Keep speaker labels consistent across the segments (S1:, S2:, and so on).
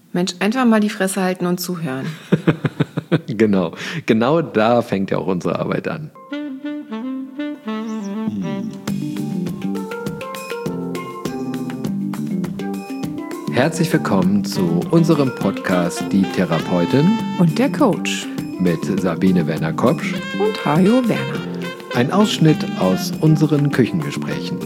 S1: Mensch, einfach mal die Fresse halten und zuhören.
S2: Genau da fängt ja auch unsere Arbeit an. Herzlich willkommen zu unserem Podcast Die Therapeutin
S1: Und der Coach.
S2: Mit Sabine Werner-Kopsch
S1: Und Hajo Werner.
S2: Ein Ausschnitt aus unseren Küchengesprächen.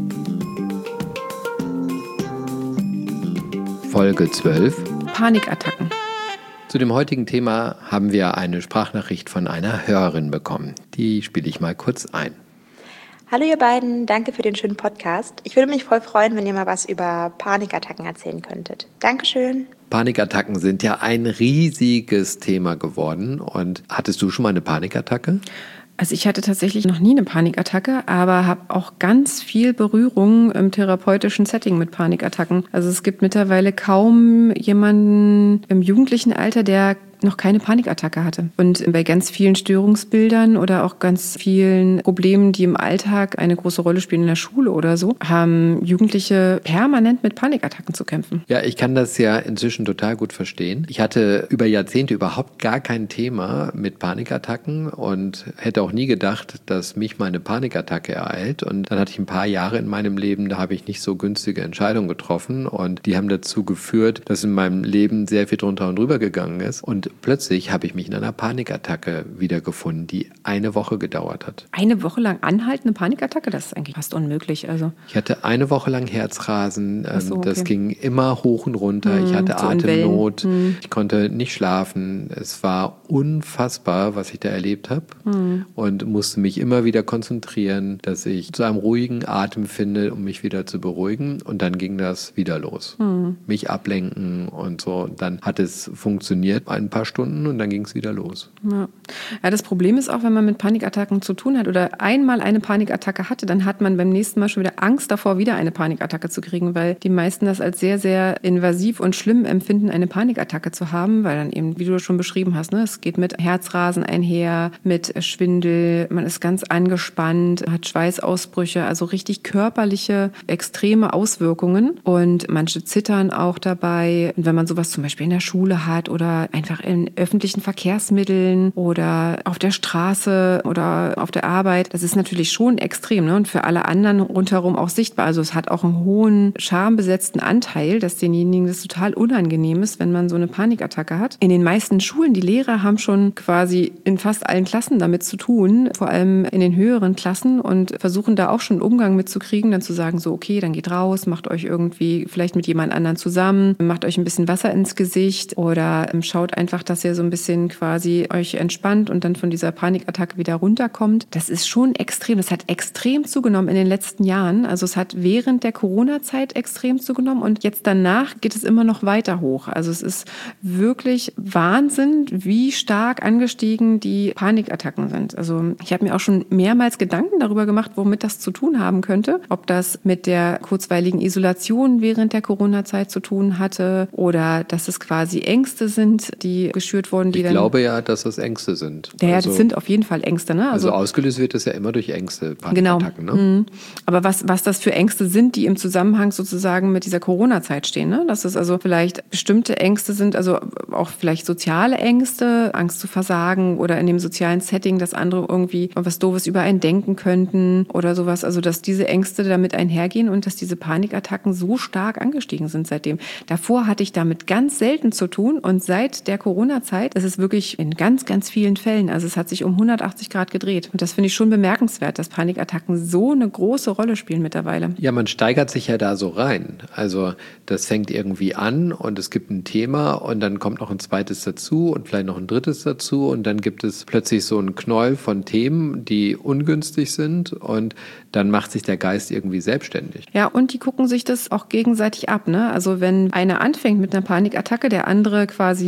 S2: Folge 12.
S1: Panikattacken.
S2: Zu dem heutigen Thema haben wir eine Sprachnachricht von einer Hörerin bekommen. Die spiele ich mal kurz ein.
S3: Hallo ihr beiden, danke für den schönen Podcast. Ich würde mich voll freuen, wenn ihr mal was über Panikattacken erzählen könntet. Dankeschön.
S2: Panikattacken sind ja ein riesiges Thema geworden. Und hattest du schon mal eine Panikattacke?
S1: Also ich hatte tatsächlich noch nie eine Panikattacke, aber habe auch ganz viel Berührung im therapeutischen Setting mit Panikattacken. Also es gibt mittlerweile kaum jemanden im jugendlichen Alter, der noch keine Panikattacke hatte. Und bei ganz vielen Störungsbildern oder auch ganz vielen Problemen, die im Alltag eine große Rolle spielen in der Schule oder so, haben Jugendliche permanent mit Panikattacken zu kämpfen.
S2: Ja, ich kann das ja inzwischen total gut verstehen. Ich hatte über Jahrzehnte überhaupt gar kein Thema mit Panikattacken und hätte auch nie gedacht, dass mich mal eine Panikattacke ereilt. Und dann hatte ich ein paar Jahre in meinem Leben, da habe ich nicht so günstige Entscheidungen getroffen und die haben dazu geführt, dass in meinem Leben sehr viel drunter und drüber gegangen ist. Und plötzlich habe ich mich in einer Panikattacke wiedergefunden, die eine Woche gedauert hat.
S1: Eine Woche lang anhaltende Panikattacke? Das ist eigentlich fast unmöglich. Also.
S2: Ich hatte eine Woche lang Herzrasen,
S1: so, okay.
S2: Das ging immer hoch und runter. Ich hatte
S1: so
S2: Atemnot, ich konnte nicht schlafen. Es war unfassbar, was ich da erlebt habe und musste mich immer wieder konzentrieren, dass ich zu einem ruhigen Atem finde, um mich wieder zu beruhigen. Und dann ging das wieder los. Mich ablenken und so. Und dann hat es funktioniert, ein paar Stunden und dann ging es wieder los.
S1: Ja, das Problem ist auch, wenn man mit Panikattacken zu tun hat oder einmal eine Panikattacke hatte, dann hat man beim nächsten Mal schon wieder Angst davor, wieder eine Panikattacke zu kriegen, weil die meisten das als sehr, sehr invasiv und schlimm empfinden, eine Panikattacke zu haben, weil dann eben, wie du schon beschrieben hast, ne, es geht mit Herzrasen einher, mit Schwindel, man ist ganz angespannt, hat Schweißausbrüche, also richtig körperliche, extreme Auswirkungen und manche zittern auch dabei. Und wenn man sowas zum Beispiel in der Schule hat oder einfach in öffentlichen Verkehrsmitteln oder auf der Straße oder auf der Arbeit, das ist natürlich schon extrem, ne? Und für alle anderen rundherum auch sichtbar. Also es hat auch einen hohen schambesetzten Anteil, dass denjenigen das total unangenehm ist, wenn man so eine Panikattacke hat. In den meisten Schulen, die Lehrer haben schon quasi in fast allen Klassen damit zu tun, vor allem in den höheren Klassen und versuchen da auch schon einen Umgang mitzukriegen, dann zu sagen, so okay, dann geht raus, macht euch irgendwie vielleicht mit jemand anderen zusammen, macht euch ein bisschen Wasser ins Gesicht oder schaut einfach, dass ihr so ein bisschen quasi euch entspannt und dann von dieser Panikattacke wieder runterkommt. Das ist schon extrem. Das hat extrem zugenommen in den letzten Jahren. Also es hat während der Corona-Zeit extrem zugenommen und jetzt danach geht es immer noch weiter hoch. Also es ist wirklich Wahnsinn, wie stark angestiegen die Panikattacken sind. Also ich habe mir auch schon mehrmals Gedanken darüber gemacht, womit das zu tun haben könnte. Ob das mit der kurzweiligen Isolation während der Corona-Zeit zu tun hatte oder dass es quasi Ängste sind, die geschürt wurden.
S2: Ich glaube ja, dass das Ängste sind.
S1: Ja, das sind auf jeden Fall Ängste. Ne?
S2: Also ausgelöst wird das ja immer durch Ängste, Panikattacken.
S1: Genau. Ne? Aber was das für Ängste sind, die im Zusammenhang sozusagen mit dieser Corona-Zeit stehen. Ne? Dass es also vielleicht bestimmte Ängste sind, also auch vielleicht soziale Ängste, Angst zu versagen oder in dem sozialen Setting, dass andere irgendwie was Doofes über einen denken könnten oder sowas. Also dass diese Ängste damit einhergehen und dass diese Panikattacken so stark angestiegen sind seitdem. Davor hatte ich damit ganz selten zu tun und seit der Corona-Zeit ist es wirklich in ganz, ganz vielen Fällen, also es hat sich um 180 Grad gedreht. Und das finde ich schon bemerkenswert, dass Panikattacken so eine große Rolle spielen mittlerweile.
S2: Ja, man steigert sich ja da so rein. Also das fängt irgendwie an und es gibt ein Thema und dann kommt noch ein zweites dazu und vielleicht noch ein drittes dazu und dann gibt es plötzlich so einen Knäuel von Themen, die ungünstig sind und dann macht sich der Geist irgendwie selbstständig.
S1: Ja, und die gucken sich das auch gegenseitig ab, ne? Also wenn einer anfängt mit einer Panikattacke, der andere quasi zum Beispiel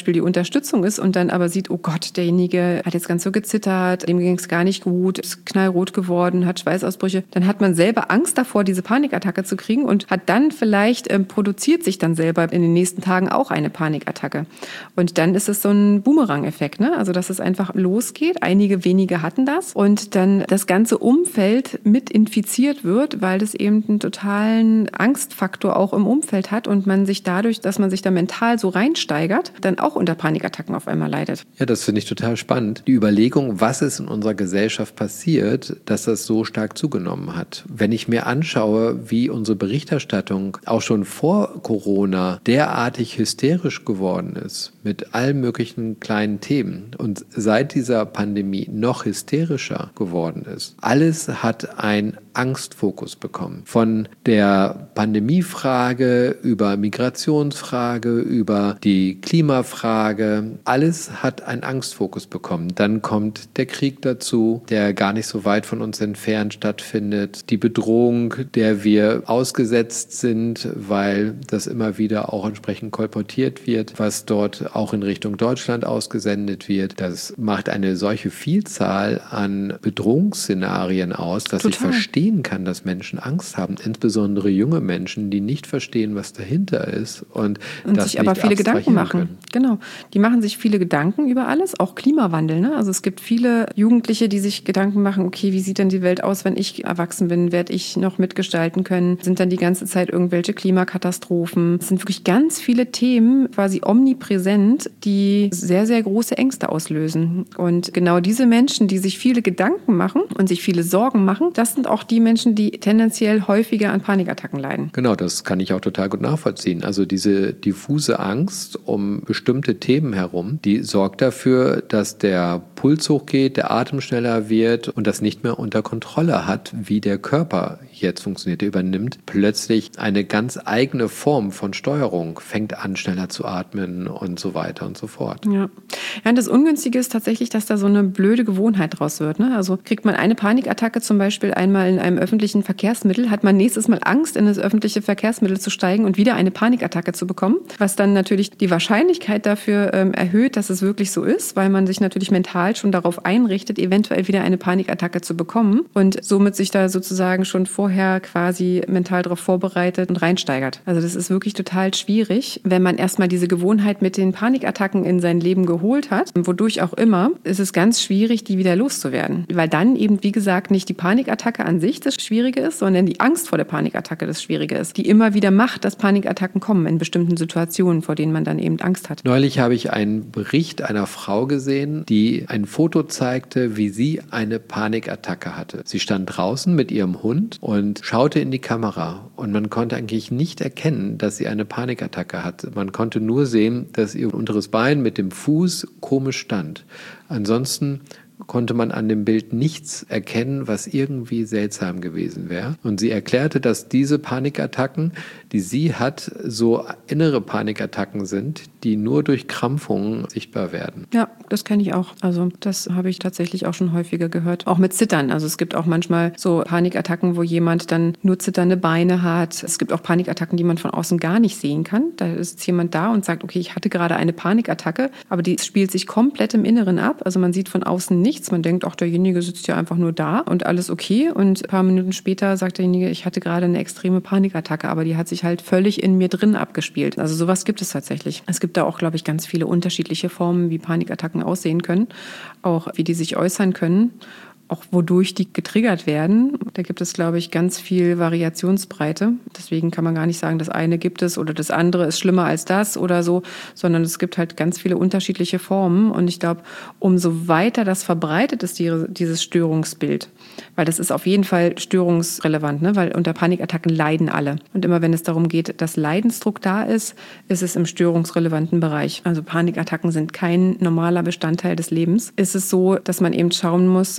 S1: Beispiel die Unterstützung ist und dann aber sieht, oh Gott, derjenige hat jetzt ganz so gezittert, dem ging es gar nicht gut, ist knallrot geworden, hat Schweißausbrüche, dann hat man selber Angst davor, diese Panikattacke zu kriegen und hat dann vielleicht, produziert sich dann selber in den nächsten Tagen auch eine Panikattacke. Und dann ist es so ein Boomerang-Effekt, ne? Also dass es einfach losgeht, einige wenige hatten das und dann das ganze Umfeld mit infiziert wird, weil das eben einen totalen Angstfaktor auch im Umfeld hat und man sich dadurch, dass man sich da mental so reinsteigert, dann auch unter Panikattacken auf einmal leidet.
S2: Ja, das finde ich total spannend. Die Überlegung, was ist in unserer Gesellschaft passiert, dass das so stark zugenommen hat. Wenn ich mir anschaue, wie unsere Berichterstattung auch schon vor Corona derartig hysterisch geworden ist, mit allen möglichen kleinen Themen und seit dieser Pandemie noch hysterischer geworden ist. Alles hat einen Angstfokus bekommen. Von der Pandemiefrage über Migrationsfrage, über die Klimafrage. Alles hat einen Angstfokus bekommen. Dann kommt der Krieg dazu, der gar nicht so weit von uns entfernt stattfindet. Die Bedrohung, der wir ausgesetzt sind, weil das immer wieder auch entsprechend kolportiert wird, was dort auch in Richtung Deutschland ausgesendet wird. Das macht eine solche Vielzahl an Bedrohungsszenarien aus, dass ich verstehen kann, dass Menschen Angst haben, insbesondere junge Menschen, die nicht verstehen, was dahinter ist und das
S1: sich aber viele Gedanken machen.
S2: Können.
S1: Genau, die machen sich viele Gedanken über alles, auch Klimawandel. Ne? Also es gibt viele Jugendliche, die sich Gedanken machen, okay, wie sieht denn die Welt aus, wenn ich erwachsen bin? Werde ich noch mitgestalten können? Sind dann die ganze Zeit irgendwelche Klimakatastrophen? Es sind wirklich ganz viele Themen, quasi omnipräsent, die sehr, sehr große Ängste auslösen. Und genau diese Menschen, die sich viele Gedanken machen und sich viele Sorgen machen, das sind auch die Menschen, die tendenziell häufiger an Panikattacken leiden.
S2: Genau, das kann ich auch total gut nachvollziehen. Also diese diffuse Angst um bestimmte Themen herum, die sorgt dafür, dass der Puls hochgeht, der Atem schneller wird und das nicht mehr unter Kontrolle hat, wie der Körper jetzt funktioniert. Der übernimmt plötzlich eine ganz eigene Form von Steuerung, fängt an, schneller zu atmen und so weiter und so fort.
S1: Ja, und das Ungünstige ist tatsächlich, dass da so eine blöde Gewohnheit draus wird. Ne? Also kriegt man eine Panikattacke zum Beispiel einmal in einem öffentlichen Verkehrsmittel, hat man nächstes Mal Angst, in das öffentliche Verkehrsmittel zu steigen und wieder eine Panikattacke zu bekommen, was dann natürlich die Wahrscheinlichkeit dafür erhöht, dass es wirklich so ist, weil man sich natürlich mental schon darauf einrichtet, eventuell wieder eine Panikattacke zu bekommen und somit sich da sozusagen schon vorher quasi mental darauf vorbereitet und reinsteigert. Also das ist wirklich total schwierig, wenn man erstmal diese Gewohnheit mit den Panikattacken in sein Leben geholt hat, wodurch auch immer, ist es ganz schwierig, die wieder loszuwerden. Weil dann eben, wie gesagt, nicht die Panikattacke an sich das Schwierige ist, sondern die Angst vor der Panikattacke das Schwierige ist, die immer wieder macht, dass Panikattacken kommen in bestimmten Situationen, vor denen man dann eben Angst hat.
S2: Neulich habe ich einen Bericht einer Frau gesehen, die ein Foto zeigte, wie sie eine Panikattacke hatte. Sie stand draußen mit ihrem Hund und schaute in die Kamera und man konnte eigentlich nicht erkennen, dass sie eine Panikattacke hatte. Man konnte nur sehen, dass ihr unteres Bein mit dem Fuß komisch stand. Ansonsten konnte man an dem Bild nichts erkennen, was irgendwie seltsam gewesen wäre. Und sie erklärte, dass diese Panikattacken, die sie hat, so innere Panikattacken sind, die nur durch Krampfungen sichtbar werden.
S1: Ja, das kenne ich auch. Also das habe ich tatsächlich auch schon häufiger gehört. Auch mit Zittern. Also es gibt auch manchmal so Panikattacken, wo jemand dann nur zitternde Beine hat. Es gibt auch Panikattacken, die man von außen gar nicht sehen kann. Da ist jemand da und sagt, okay, ich hatte gerade eine Panikattacke, aber die spielt sich komplett im Inneren ab. Also man sieht von außen nichts. Man denkt, ach, derjenige sitzt ja einfach nur da und alles okay. Und ein paar Minuten später sagt derjenige, ich hatte gerade eine extreme Panikattacke, aber die hat sich halt völlig in mir drin abgespielt. Also sowas gibt es tatsächlich. Es gibt da auch, glaube ich, ganz viele unterschiedliche Formen, wie Panikattacken aussehen können, auch wie die sich äußern können, auch wodurch die getriggert werden. Da gibt es, glaube ich, ganz viel Variationsbreite. Deswegen kann man gar nicht sagen, das eine gibt es oder das andere ist schlimmer als das oder so, sondern es gibt halt ganz viele unterschiedliche Formen. Und ich glaube, umso weiter das verbreitet ist, dieses Störungsbild, weil das ist auf jeden Fall störungsrelevant, ne? Weil unter Panikattacken leiden alle. Und immer wenn es darum geht, dass Leidensdruck da ist, ist es im störungsrelevanten Bereich. Also Panikattacken sind kein normaler Bestandteil des Lebens. Ist es so, dass man eben schauen muss, was man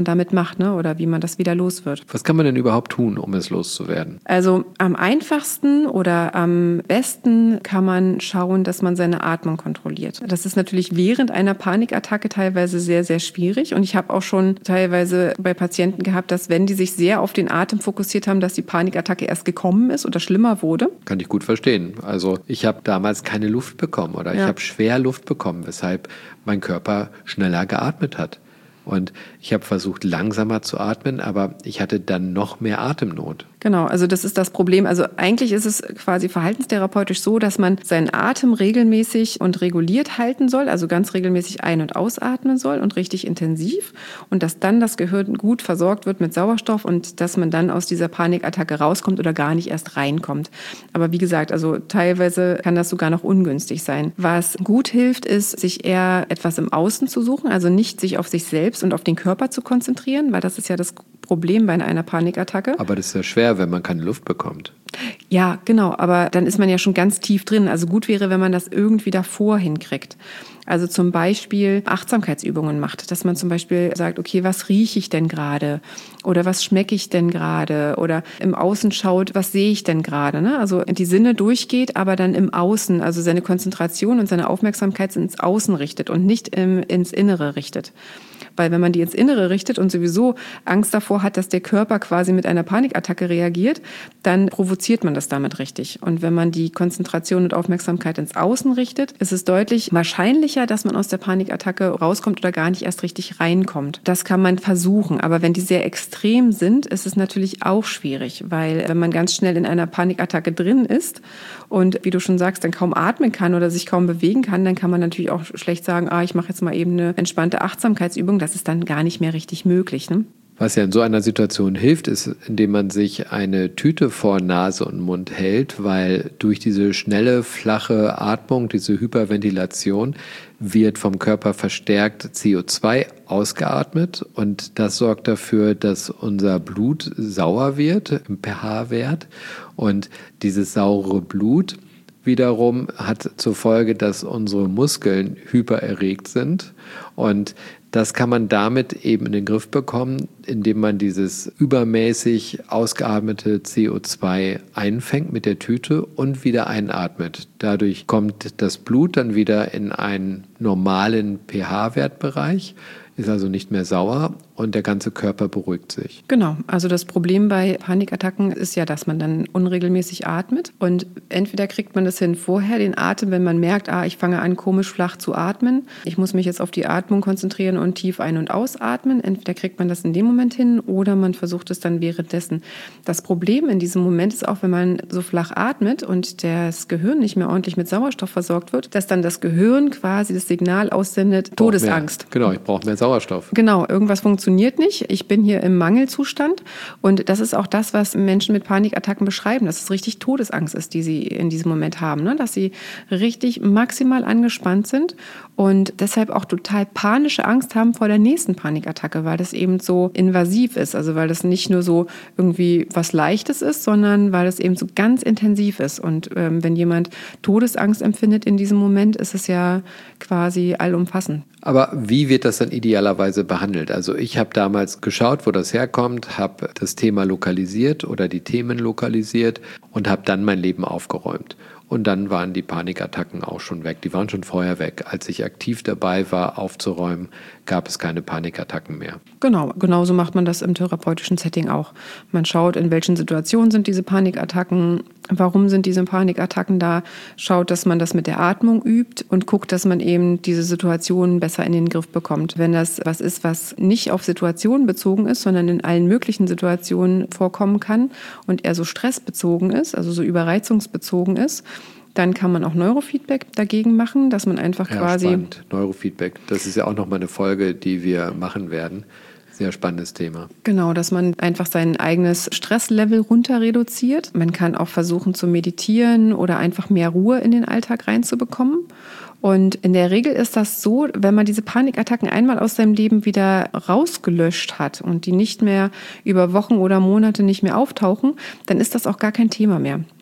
S1: damit macht, ne? Oder wie man das wieder los wird.
S2: Was kann man denn überhaupt tun, um es loszuwerden?
S1: Also am einfachsten oder am besten kann man schauen, dass man seine Atmung kontrolliert. Das ist natürlich während einer Panikattacke teilweise sehr, sehr schwierig. Und ich habe auch schon teilweise bei Patienten gehabt, dass wenn die sich sehr auf den Atem fokussiert haben, dass die Panikattacke erst gekommen ist oder schlimmer wurde.
S2: Kann ich gut verstehen. Also ich habe damals keine Luft bekommen oder ich habe schwer Luft bekommen, weshalb mein Körper schneller geatmet hat. Und ich habe versucht, langsamer zu atmen, aber ich hatte dann noch mehr Atemnot.
S1: Genau, also das ist das Problem. Also eigentlich ist es quasi verhaltenstherapeutisch so, dass man seinen Atem regelmäßig und reguliert halten soll, also ganz regelmäßig ein- und ausatmen soll und richtig intensiv und dass dann das Gehirn gut versorgt wird mit Sauerstoff und dass man dann aus dieser Panikattacke rauskommt oder gar nicht erst reinkommt. Aber wie gesagt, also teilweise kann das sogar noch ungünstig sein. Was gut hilft, ist, sich eher etwas im Außen zu suchen, also nicht sich auf sich selbst und auf den Körper zu konzentrieren, weil das ist ja das Problem bei einer Panikattacke.
S2: Aber das ist ja schwer, wenn man keine Luft bekommt.
S1: Ja, genau, aber dann ist man ja schon ganz tief drin. Also gut wäre, wenn man das irgendwie davor hinkriegt. Also zum Beispiel Achtsamkeitsübungen macht, dass man zum Beispiel sagt, okay, was rieche ich denn gerade? Oder was schmecke ich denn gerade? Oder im Außen schaut, was sehe ich denn gerade? Ne? Also die Sinne durchgeht, aber dann im Außen, also seine Konzentration und seine Aufmerksamkeit ins Außen richtet und nicht ins Innere richtet. Weil wenn man die ins Innere richtet und sowieso Angst davor hat, dass der Körper quasi mit einer Panikattacke reagiert, dann provoziert man das damit richtig. Und wenn man die Konzentration und Aufmerksamkeit ins Außen richtet, ist es deutlich wahrscheinlicher, dass man aus der Panikattacke rauskommt oder gar nicht erst richtig reinkommt. Das kann man versuchen. Aber wenn die sehr extrem sind, ist es natürlich auch schwierig, weil wenn man ganz schnell in einer Panikattacke drin ist und wie du schon sagst, dann kaum atmen kann oder sich kaum bewegen kann, dann kann man natürlich auch schlecht sagen, ich mache jetzt mal eben eine entspannte Achtsamkeitsübung. Das ist dann gar nicht mehr richtig möglich, ne?
S2: Was ja in so einer Situation hilft, ist, indem man sich eine Tüte vor Nase und Mund hält, weil durch diese schnelle, flache Atmung, diese Hyperventilation, wird vom Körper verstärkt CO2 ausgeatmet und das sorgt dafür, dass unser Blut sauer wird im pH-Wert und dieses saure Blut wiederum hat zur Folge, dass unsere Muskeln hypererregt sind und das kann man damit eben in den Griff bekommen, indem man dieses übermäßig ausgeatmete CO2 einfängt mit der Tüte und wieder einatmet. Dadurch kommt das Blut dann wieder in einen normalen pH-Wertbereich, ist also nicht mehr sauer und der ganze Körper beruhigt sich.
S1: Genau, also das Problem bei Panikattacken ist ja, dass man dann unregelmäßig atmet und entweder kriegt man das hin vorher, den Atem, wenn man merkt, ich fange an komisch flach zu atmen, ich muss mich jetzt auf die Atmung konzentrieren und tief ein- und ausatmen, entweder kriegt man das in dem Moment hin oder man versucht es dann währenddessen. Das Problem in diesem Moment ist auch, wenn man so flach atmet und das Gehirn nicht mehr ordentlich mit Sauerstoff versorgt wird, dass dann das Gehirn quasi das Signal aussendet, Todesangst.
S2: Genau, ich brauche mehr Sauerstoff.
S1: Genau, irgendwas funktioniert nicht. Ich bin hier im Mangelzustand. Und das ist auch das, was Menschen mit Panikattacken beschreiben, dass es richtig Todesangst ist, die sie in diesem Moment haben. Ne? Dass sie richtig maximal angespannt sind und deshalb auch total panische Angst haben vor der nächsten Panikattacke, weil das eben so invasiv ist. Also weil das nicht nur so irgendwie was Leichtes ist, sondern weil es eben so ganz intensiv ist. Und wenn jemand Todesangst empfindet in diesem Moment, ist es ja quasi allumfassend.
S2: Aber wie wird das dann idealerweise behandelt? Also ich habe damals geschaut, wo das herkommt, habe das Thema lokalisiert oder die Themen lokalisiert und habe dann mein Leben aufgeräumt. Und dann waren die Panikattacken auch schon weg. Die waren schon vorher weg. Als ich aktiv dabei war, aufzuräumen, gab es keine Panikattacken mehr.
S1: Genau, genauso macht man das im therapeutischen Setting auch. Man schaut, in welchen Situationen sind diese Panikattacken, warum sind diese Panikattacken da, schaut, dass man das mit der Atmung übt und guckt, dass man eben diese Situationen besser in den Griff bekommt. Wenn das was ist, was nicht auf Situationen bezogen ist, sondern in allen möglichen Situationen vorkommen kann und eher so stressbezogen ist, also so überreizungsbezogen ist, dann kann man auch Neurofeedback dagegen machen, dass man einfach quasi...
S2: Spannend. Neurofeedback, das ist ja auch nochmal eine Folge, die wir machen werden. Sehr spannendes Thema.
S1: Genau, dass man einfach sein eigenes Stresslevel runter reduziert. Man kann auch versuchen zu meditieren oder einfach mehr Ruhe in den Alltag reinzubekommen. Und in der Regel ist das so, wenn man diese Panikattacken einmal aus seinem Leben wieder rausgelöscht hat und die nicht mehr über Wochen oder Monate nicht mehr auftauchen, dann ist das auch gar kein Thema mehr.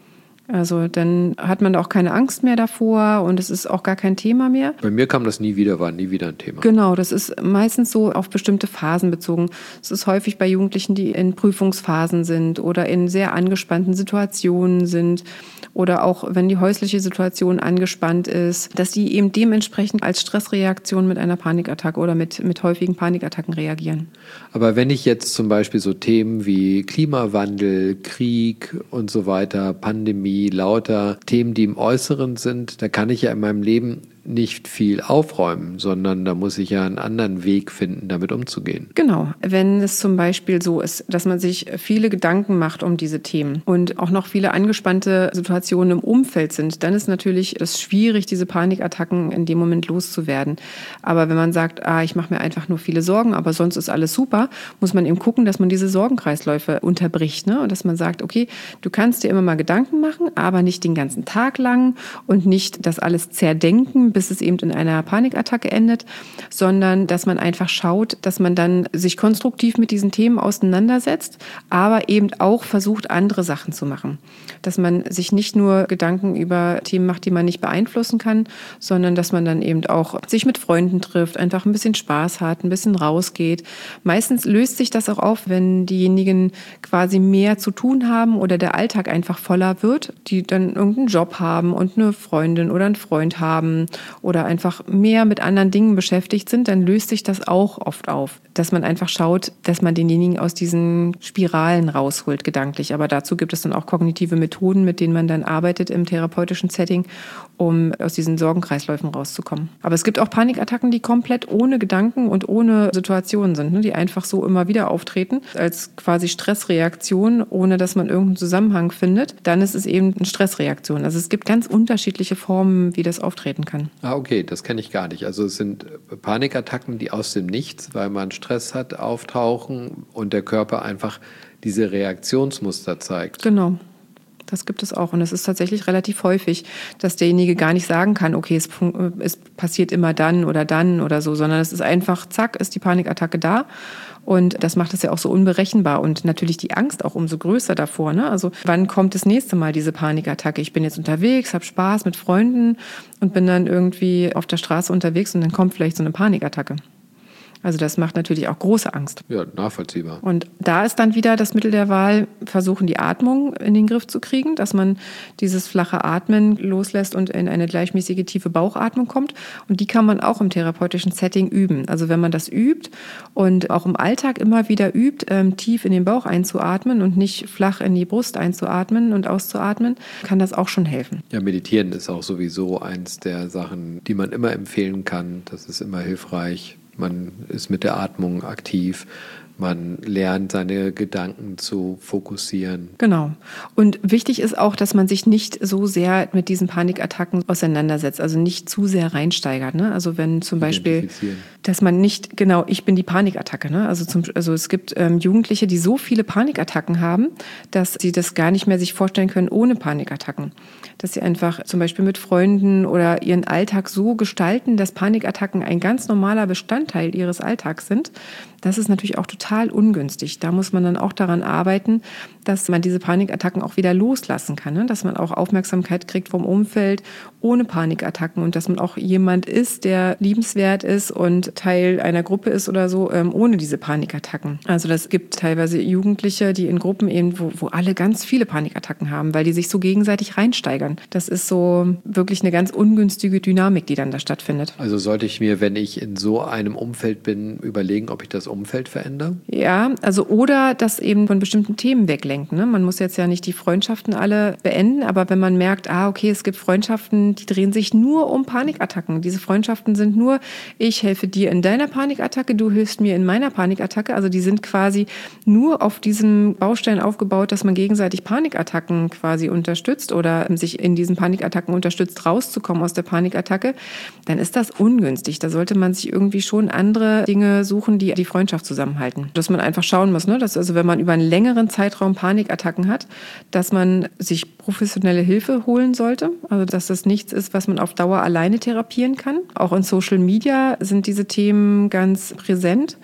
S1: Also dann hat man auch keine Angst mehr davor und es ist auch gar kein Thema mehr.
S2: Bei mir kam das nie wieder, war nie wieder ein Thema.
S1: Genau, das ist meistens so auf bestimmte Phasen bezogen. Es ist häufig bei Jugendlichen, die in Prüfungsphasen sind oder in sehr angespannten Situationen sind oder auch wenn die häusliche Situation angespannt ist, dass die eben dementsprechend als Stressreaktion mit einer Panikattacke oder mit häufigen Panikattacken reagieren.
S2: Aber wenn ich jetzt zum Beispiel so Themen wie Klimawandel, Krieg und so weiter, Pandemie, lauter Themen, die im Äußeren sind, da kann ich ja in meinem Leben nicht viel aufräumen, sondern da muss ich ja einen anderen Weg finden, damit umzugehen.
S1: Genau, wenn es zum Beispiel so ist, dass man sich viele Gedanken macht um diese Themen und auch noch viele angespannte Situationen im Umfeld sind, dann ist natürlich es schwierig, diese Panikattacken in dem Moment loszuwerden. Aber wenn man sagt, ich mache mir einfach nur viele Sorgen, aber sonst ist alles super, muss man eben gucken, dass man diese Sorgenkreisläufe unterbricht, ne? Und dass man sagt, okay, du kannst dir immer mal Gedanken machen, aber nicht den ganzen Tag lang und nicht das alles zerdenken, bis es eben in einer Panikattacke endet, sondern dass man einfach schaut, dass man dann sich konstruktiv mit diesen Themen auseinandersetzt, aber eben auch versucht, andere Sachen zu machen. Dass man sich nicht nur Gedanken über Themen macht, die man nicht beeinflussen kann, sondern dass man dann eben auch sich mit Freunden trifft, einfach ein bisschen Spaß hat, ein bisschen rausgeht. Meistens löst sich das auch auf, wenn diejenigen quasi mehr zu tun haben oder der Alltag einfach voller wird, die dann irgendeinen Job haben und eine Freundin oder einen Freund haben oder einfach mehr mit anderen Dingen beschäftigt sind, dann löst sich das auch oft auf. Dass man einfach schaut, dass man denjenigen aus diesen Spiralen rausholt, gedanklich. Aber dazu gibt es dann auch kognitive Methoden, mit denen man dann arbeitet im therapeutischen Setting, um aus diesen Sorgenkreisläufen rauszukommen. Aber es gibt auch Panikattacken, die komplett ohne Gedanken und ohne Situationen sind, ne, die einfach so immer wieder auftreten, als quasi Stressreaktion, ohne dass man irgendeinen Zusammenhang findet. Dann ist es eben eine Stressreaktion. Also es gibt ganz unterschiedliche Formen, wie das auftreten kann.
S2: Okay, das kenne ich gar nicht. Also es sind Panikattacken, die aus dem Nichts, weil man Stress hat, auftauchen und der Körper einfach diese Reaktionsmuster zeigt.
S1: Genau. Das gibt es auch. Und es ist tatsächlich relativ häufig, dass derjenige gar nicht sagen kann, okay, es passiert immer dann oder so, sondern es ist einfach, zack, ist die Panikattacke da. Und das macht es ja auch so unberechenbar und natürlich die Angst auch umso größer davor, ne? Also wann kommt das nächste Mal diese Panikattacke? Ich bin jetzt unterwegs, habe Spaß mit Freunden und bin dann irgendwie auf der Straße unterwegs und dann kommt vielleicht so eine Panikattacke. Also das macht natürlich auch große Angst.
S2: Ja, nachvollziehbar.
S1: Und da ist dann wieder das Mittel der Wahl, versuchen die Atmung in den Griff zu kriegen, dass man dieses flache Atmen loslässt und in eine gleichmäßige tiefe Bauchatmung kommt. Und die kann man auch im therapeutischen Setting üben. Also wenn man das übt und auch im Alltag immer wieder übt, tief in den Bauch einzuatmen und nicht flach in die Brust einzuatmen und auszuatmen, kann das auch schon helfen.
S2: Ja, meditieren ist auch sowieso eins der Sachen, die man immer empfehlen kann. Das ist immer hilfreich. Man ist mit der Atmung aktiv, man lernt, seine Gedanken zu fokussieren.
S1: Genau. Und wichtig ist auch, dass man sich nicht so sehr mit diesen Panikattacken auseinandersetzt, also nicht zu sehr reinsteigert. Ne? Also wenn zum Beispiel, dass man nicht, genau, ich bin die Panikattacke. Ne? Also es gibt Jugendliche, die so viele Panikattacken haben, dass sie das gar nicht mehr sich vorstellen können ohne Panikattacken. Dass sie einfach zum Beispiel mit Freunden oder ihren Alltag so gestalten, dass Panikattacken ein ganz normaler Bestandteil ihres Alltags sind. Das ist natürlich auch total ungünstig. Da muss man dann auch daran arbeiten, dass man diese Panikattacken auch wieder loslassen kann, ne? Dass man auch Aufmerksamkeit kriegt vom Umfeld ohne Panikattacken und dass man auch jemand ist, der liebenswert ist und Teil einer Gruppe ist oder so, ohne diese Panikattacken. Also das gibt teilweise Jugendliche, die in Gruppen eben, wo alle ganz viele Panikattacken haben, weil die sich so gegenseitig reinsteigern. Das ist so wirklich eine ganz ungünstige Dynamik, die dann da stattfindet.
S2: Also sollte ich mir, wenn ich in so einem Umfeld bin, überlegen, ob ich das Umfeld verändere?
S1: Ja, also oder das eben von bestimmten Themen weglenken. Ne? Man muss jetzt ja nicht die Freundschaften alle beenden, aber wenn man merkt, okay, es gibt Freundschaften, die drehen sich nur um Panikattacken. Diese Freundschaften sind nur, ich helfe dir in deiner Panikattacke, du hilfst mir in meiner Panikattacke. Also die sind quasi nur auf diesem Baustein aufgebaut, dass man gegenseitig Panikattacken quasi unterstützt oder sich in diesen Panikattacken unterstützt, rauszukommen aus der Panikattacke. Dann ist das ungünstig. Da sollte man sich irgendwie schon andere Dinge suchen, die die Freundschaft zusammenhalten. Dass man einfach schauen muss, ne? Dass also wenn man über einen längeren Zeitraum Panikattacken hat, dass man sich professionelle Hilfe holen sollte. Also dass das nichts ist, was man auf Dauer alleine therapieren kann. Auch in Social Media sind diese Themen ganz präsent.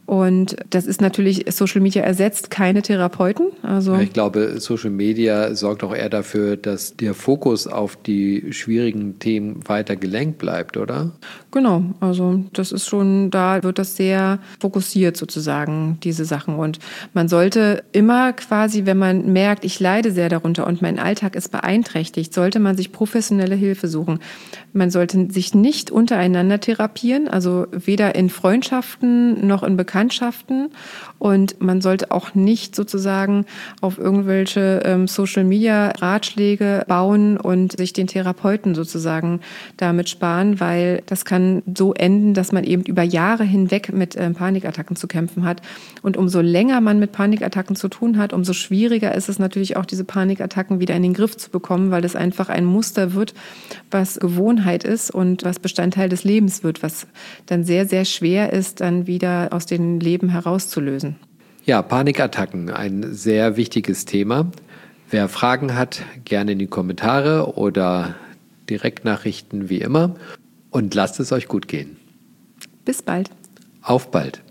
S1: Und das ist natürlich, Social Media ersetzt keine Therapeuten. Also
S2: ich glaube, Social Media sorgt auch eher dafür, dass der Fokus auf die schwierigen Themen weiter gelenkt bleibt, oder?
S1: Genau, also das ist schon, da wird das sehr fokussiert sozusagen, diese Sachen. Und man sollte immer quasi, wenn man merkt, ich leide sehr darunter und mein Alltag ist beeinträchtigt, sollte man sich professionelle Hilfe suchen. Man sollte sich nicht untereinander therapieren, also weder in Freundschaften noch in Bekanntschaften. Und man sollte auch nicht sozusagen auf irgendwelche Social-Media-Ratschläge bauen und sich den Therapeuten sozusagen damit sparen, weil das kann so enden, dass man eben über Jahre hinweg mit Panikattacken zu kämpfen hat. Und umso länger man mit Panikattacken zu tun hat, umso schwieriger ist es natürlich auch, diese Panikattacken wieder in den Griff zu bekommen, weil das einfach ein Muster wird, was Gewohnheit ist und was Bestandteil des Lebens wird, was dann sehr, sehr schwer ist, dann wieder aus dem Leben herauszulösen.
S2: Ja, Panikattacken, ein sehr wichtiges Thema. Wer Fragen hat, gerne in die Kommentare oder Direktnachrichten wie immer. Und lasst es euch gut gehen.
S1: Bis bald.
S2: Auf bald.